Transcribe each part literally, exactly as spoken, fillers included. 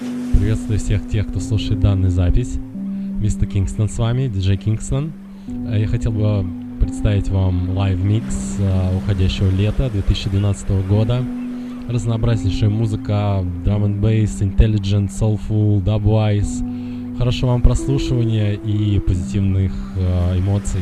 Приветствую всех тех, кто слушает данную запись. мистер Kingston с вами, диджей Kingston. Я хотел бы представить вам лайв-микс уходящего лета две тысячи двенадцатого года. Разнообразнейшая музыка, drum and bass, intelligent, soulful, dubwise. Хорошего вам прослушивания и позитивных э, эмоций.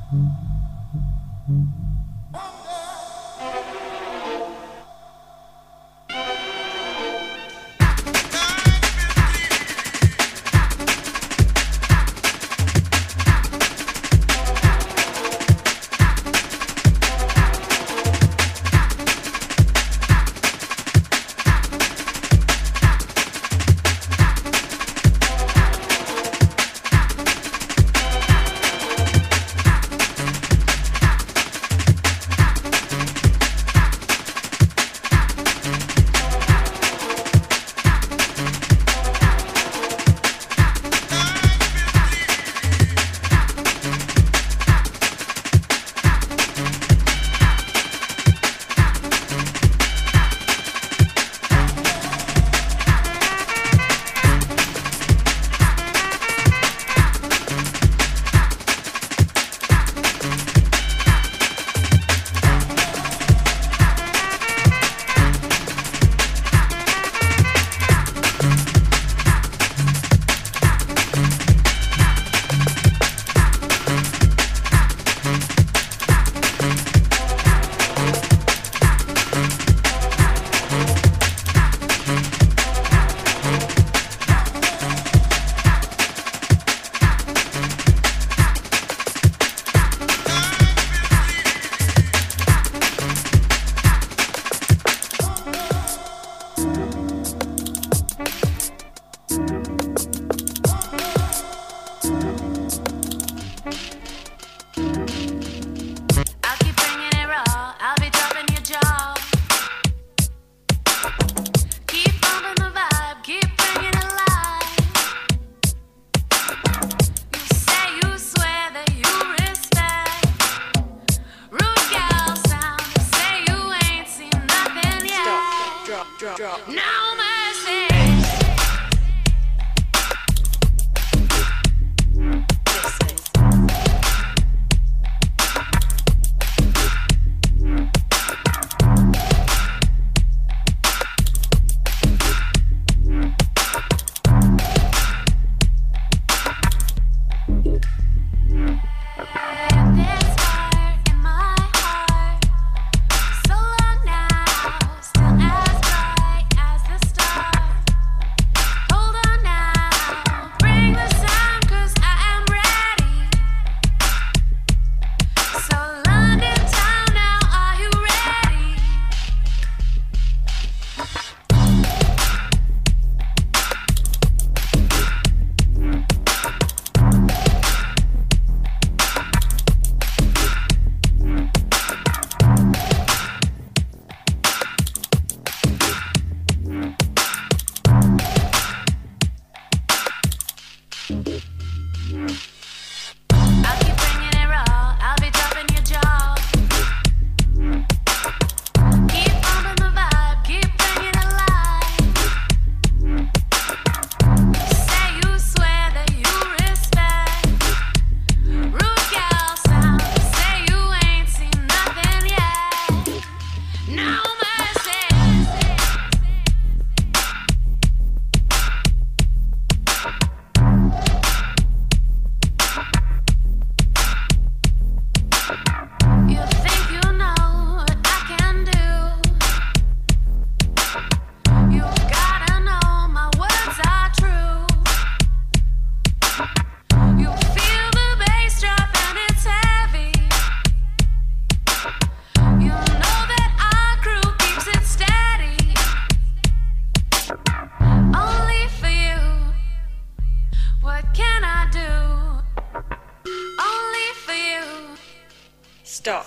Stop.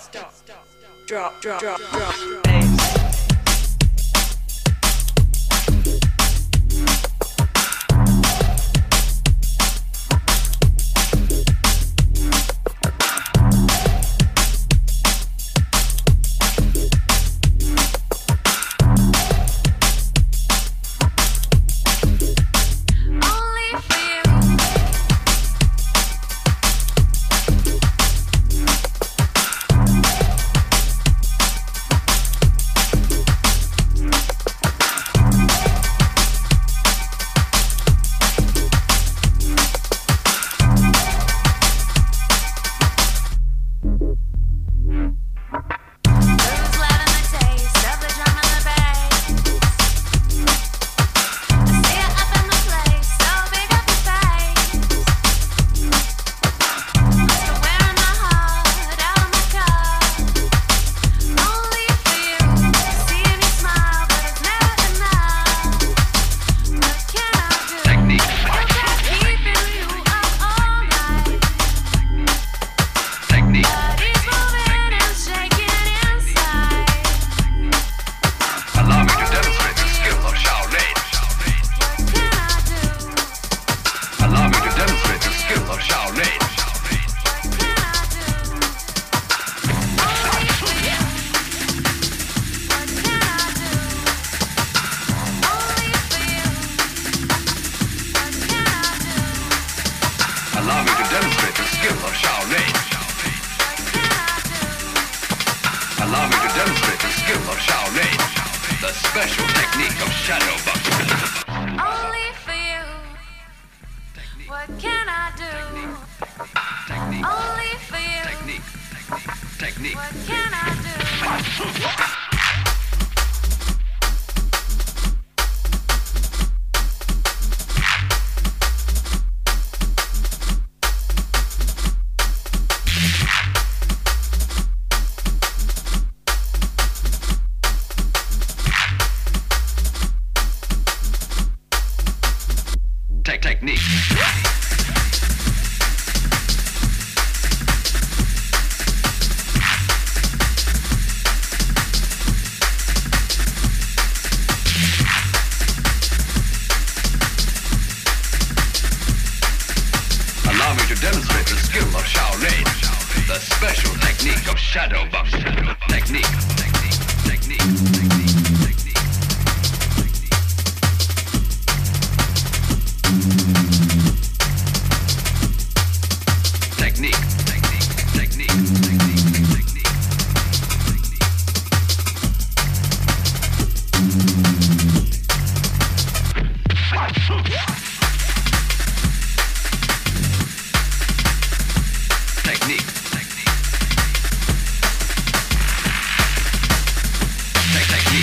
Drop, drop, drop, drop. Bass. skill of Shaolin, the special technique of shadow boxing. Only for you. What can I do? Technique, Only for you. technique, technique. What can I do? Tech technique. Allow me to demonstrate the skill of Shaolin, the special technique of shadow boxing. Technique, technique, technique, technique, technique. Technique, technique, technique, technique, technique. Technique, technique. Tech technique.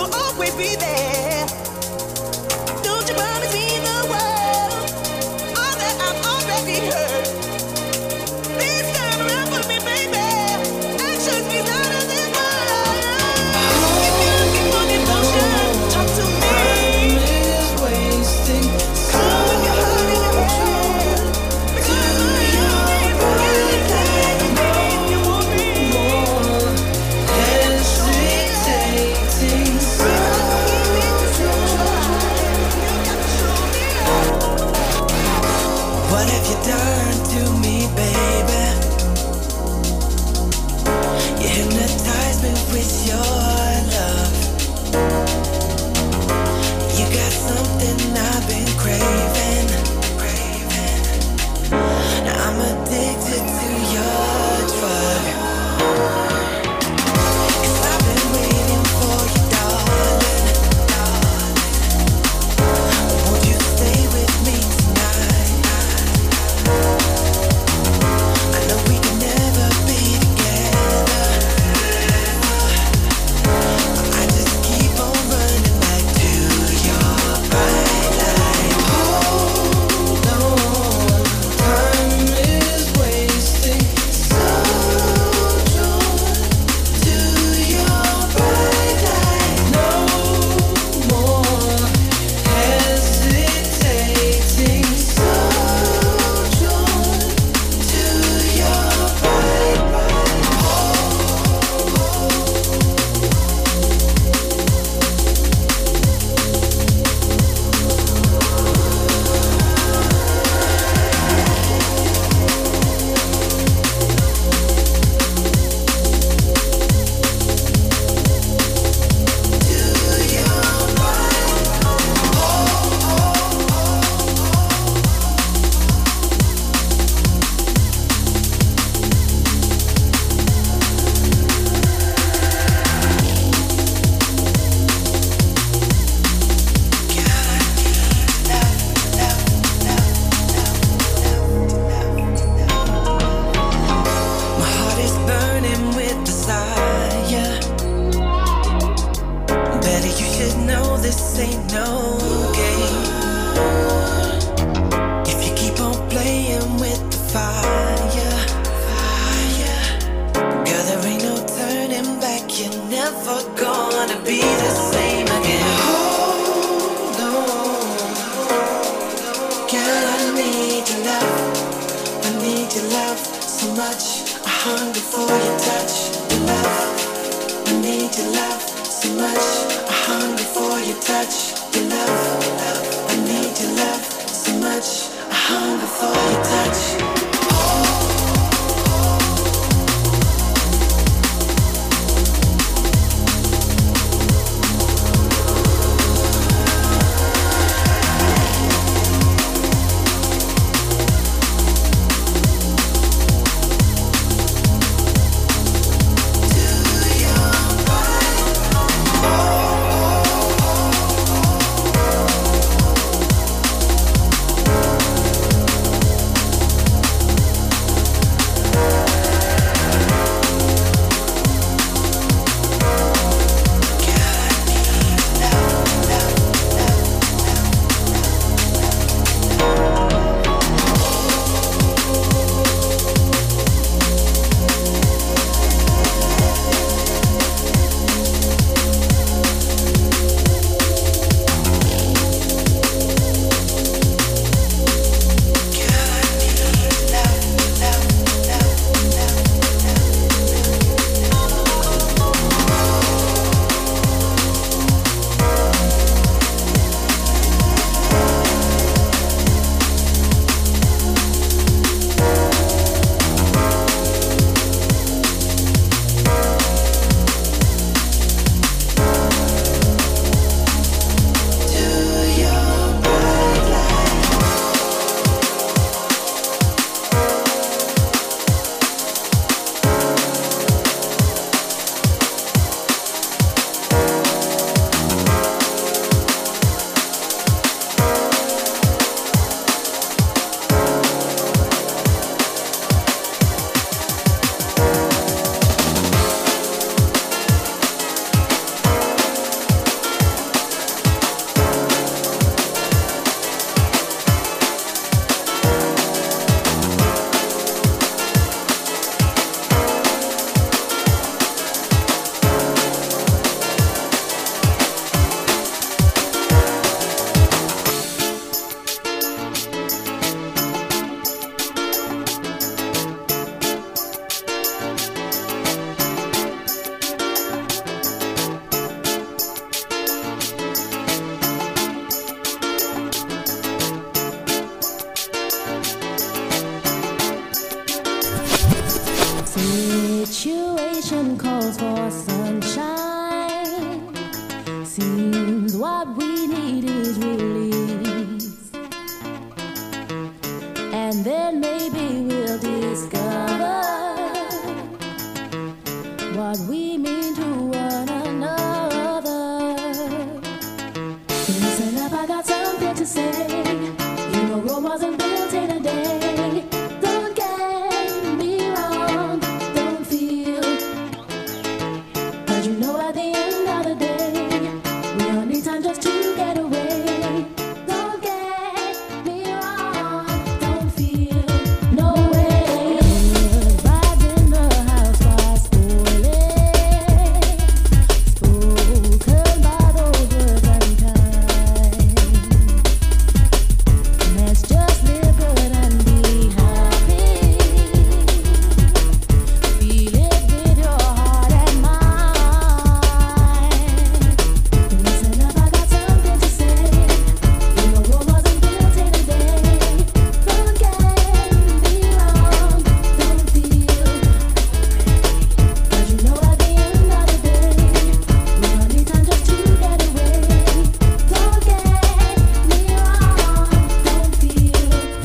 will always be there. Don't you promise me the world, all that I've already heard. Please turn around for me, baby. Action speaks louder than words. If you're looking for devotion, talk to me. Time is wasting. Come with your heart in your hand. Because I am forgetting if you want me. Hesitating. What have you done to me, baby? You hypnotize me with your love. You got something I've been craving, craving. Now I'm addicted to your drug. 'Cause I've been waiting for you, darling, darling. Won't you stay with me tonight? I know we can never be together. I just keep on running back to your bright light. Hold on, time is wasting. So drawn to your bright light. No more hesitating. So drawn to your bright light. My heart is burning with desire. Better you should know this ain't no game. If you keep on playing with the fire, fire, girl, there ain't no turning back. You're never gonna be the same again. Hold on, girl, I need your love. I need your love so much. I hunger for your touch, your love. I need your love so much. I hunger for your touch, your love. I need your love so much. I hunger for your touch. To your bright seems what we need is release. And then maybe we'll discover what we mean to one another. Listen up, I got something to say. You know Rome wasn't built in a day. Don't get me wrong, don't feel. But you know at the end of the day, we all need time just to get away. Don't get me wrong, don't feel. No way. Vibes in the house are spoiling. Spoken by those words and time. Let's just live good and be happy. Feel it with your heart and mind. Listen up, I got something to say. You know Rome wasn't built in a day. Don't get me wrong, don't feel. But you know at the end of the day, we all need time just to get away. Don't get me wrong, don't feel.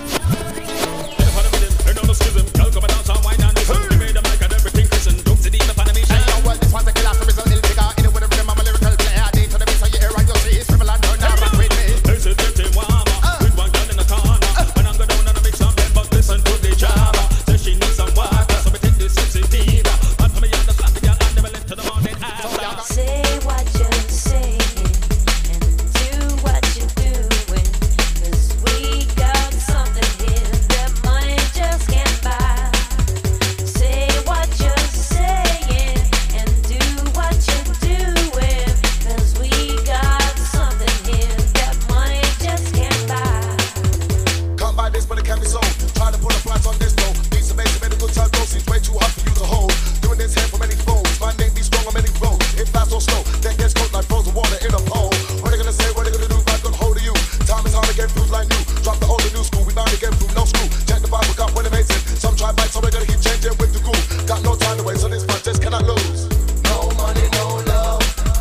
Say what you're saying and do what you're doing. 'Cause we got something here that money just can't buy. Say what you're saying and do what you're doing. 'Cause we got something here that money just can't buy. Can't buy this, but it can be sold. Try to put a price on this though. These amazing medical time dosage way too hard for you to hold. Doing this here for many folks. My name be strong on many roads. It flies so slow, then gets cold like frozen water in a pole. What they gonna say? What they gonna do? Back on hold of you. Time is hard to get through like new. Drop the old and new school. We bound to get through no screw. Check the Bible, got what amazing. Some try bites, so we're gonna keep changing with the groove. Got no time to waste, so this fight just cannot lose. No money, no love.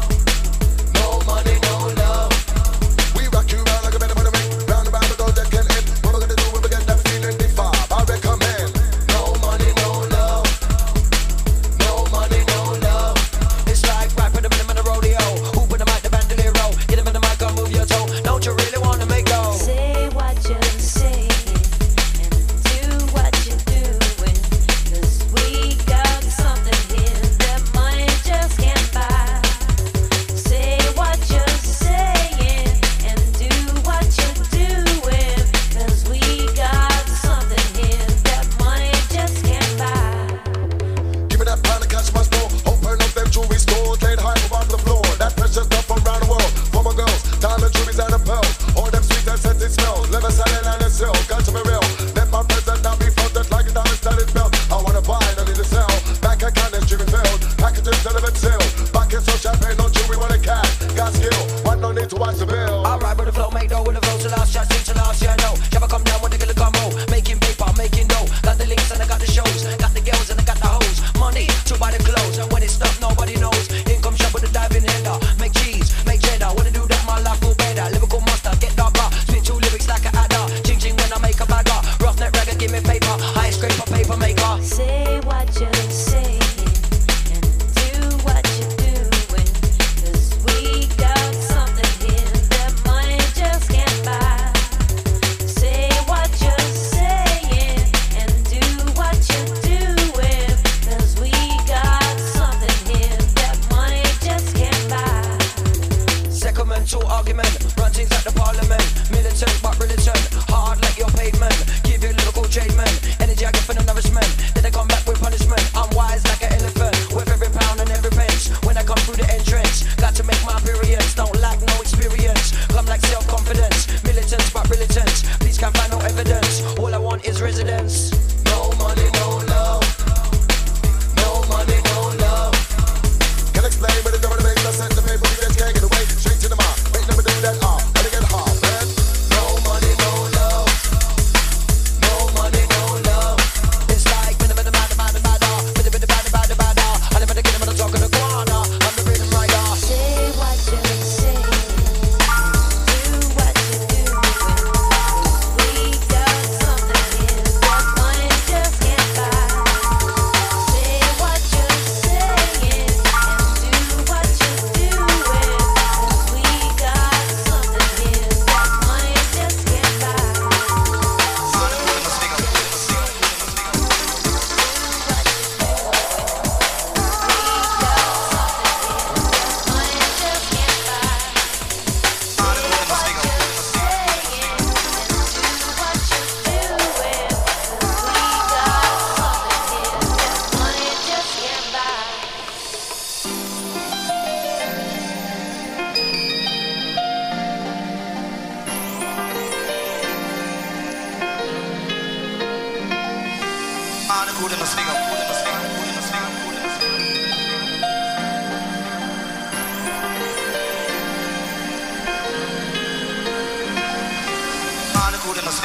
No money, no love. We rock you round like a better ring. Round and round the road that can end. What we're gonna do when we get that feeling defied? I recommend. No money, no love. No money, no love. It's like right for the minimum of the rodeo. Who put the mic, the bandolero? Get him in the mic, go move your toe. Don't you really wanna make go? Say what you're saying and do what you're doing. 'Cause we got something here that money just can't buy. Say what you're saying and do what you're doing. 'Cause we got something here that money just can't buy. Give me that pound of cash, my store. Open up them jewelry stores. Laid high on the floor. That precious stuff from around the world. For my girls, diamond jewelries and a pearl. All them sweet and scented smells. Never selling and a sell. Got to be real. Let my present now be floated like a diamond studded belt. I wanna buy, no need to sell. Bank account is dreaming filled. Packages delivered sealed. Back in so champagne, no jewelry, what a cat. Got skill. One no need to watch the bill. I ride with the flow, make dough with the flow to last, shot, sing to last, yeah, no. Never come down when they gonna come home. Making paper, making dough. Got the links and I got the shows. Got the girls and I got the hoes. Money to buy the clothes. And when it's stuff, nobody knows. Income shop with a diving header. Make cheese, make cheddar. Wanna do that, my life will better. Lyrical monster, get darker. Spit two lyrics like a adder. Ching ching when I make a bagger. Roughneck ragga, give me paper. High scraper, paper maker. Say what you're saying and do what you're doing. 'Cause we got something here that money just can't buy. Say what you're saying and do what you're doing. 'Cause we got something here that money just can't buy. Second mental argument. Run things like the parliament. Militant but militant. Hard like your pavement. Give you lyrical jadement. Energy I get for the nourishment. Then they come back with punishment. I'm wise like an elephant. With every pound and every pence. When I come through the entrance. Got to make my appearance. Don't lack no experience. Come like self-confidence. Militants but militants. Please can't find no evidence. All I want is residence. No money, no love. No money, no love. Can't explain, but it's never the make. I sent the paper, we just can't get away. Straight to the mark. Make never do that, ah. Better get hard, man. No money, no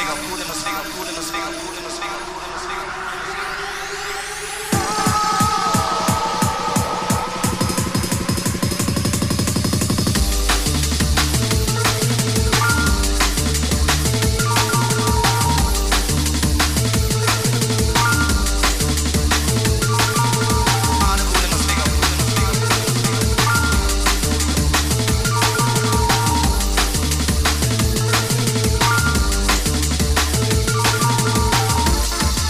Thank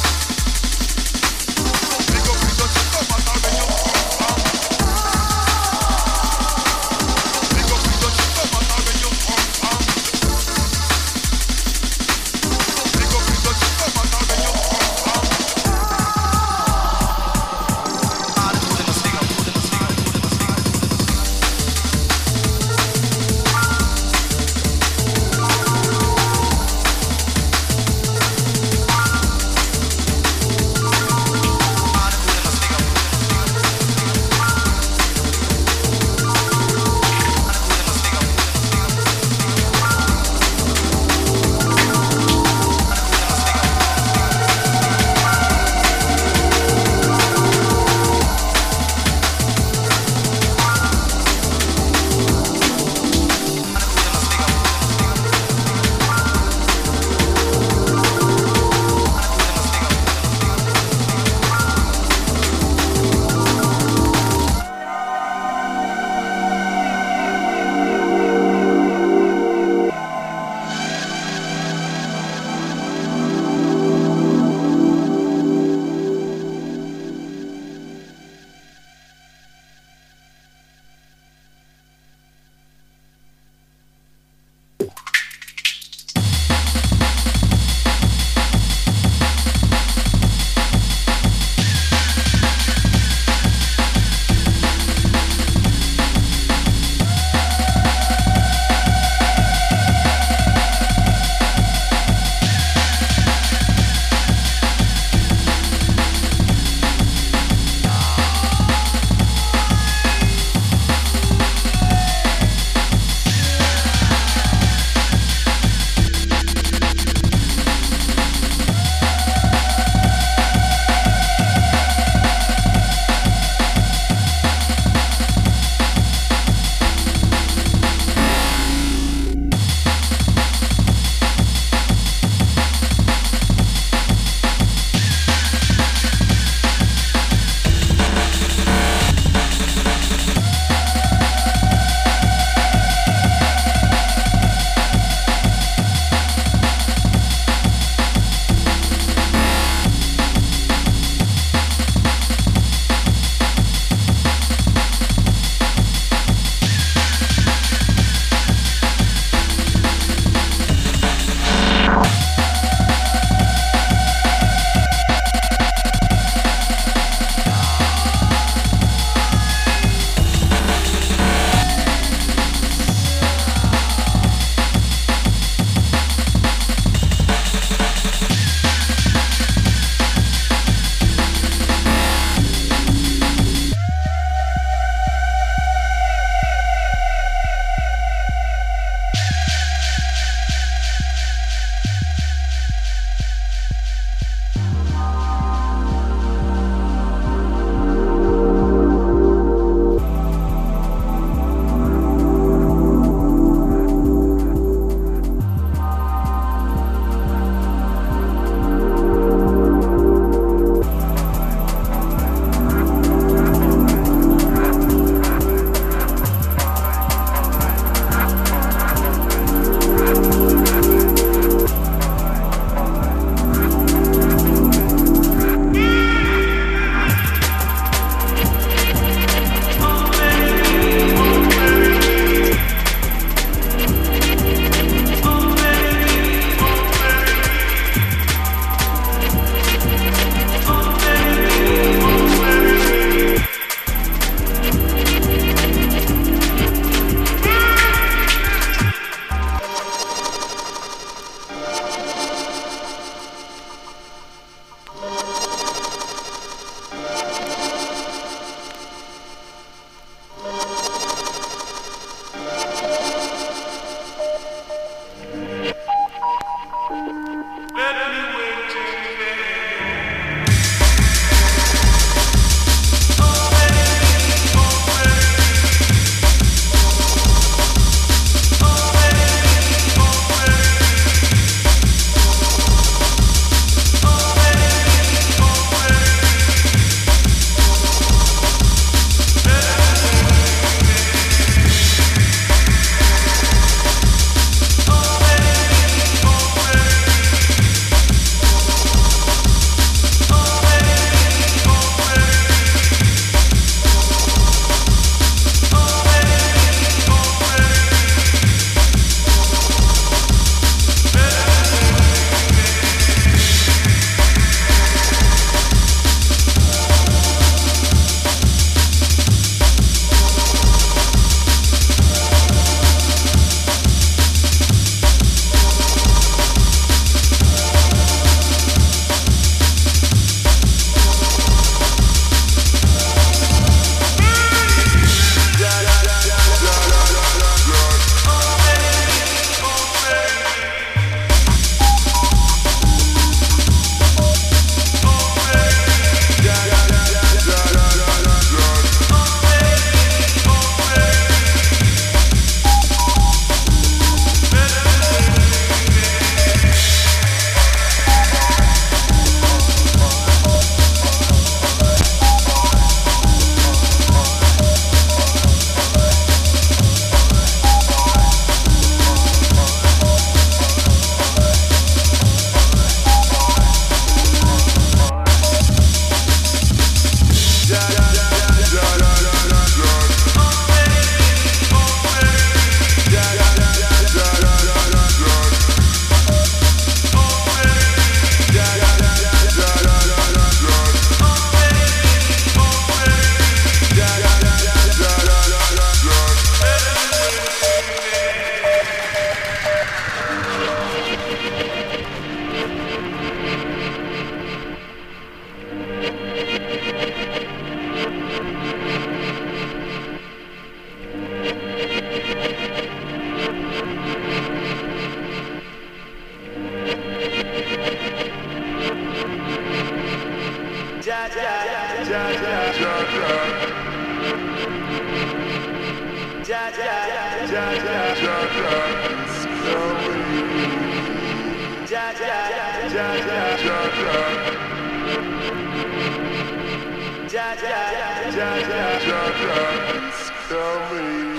Tell me.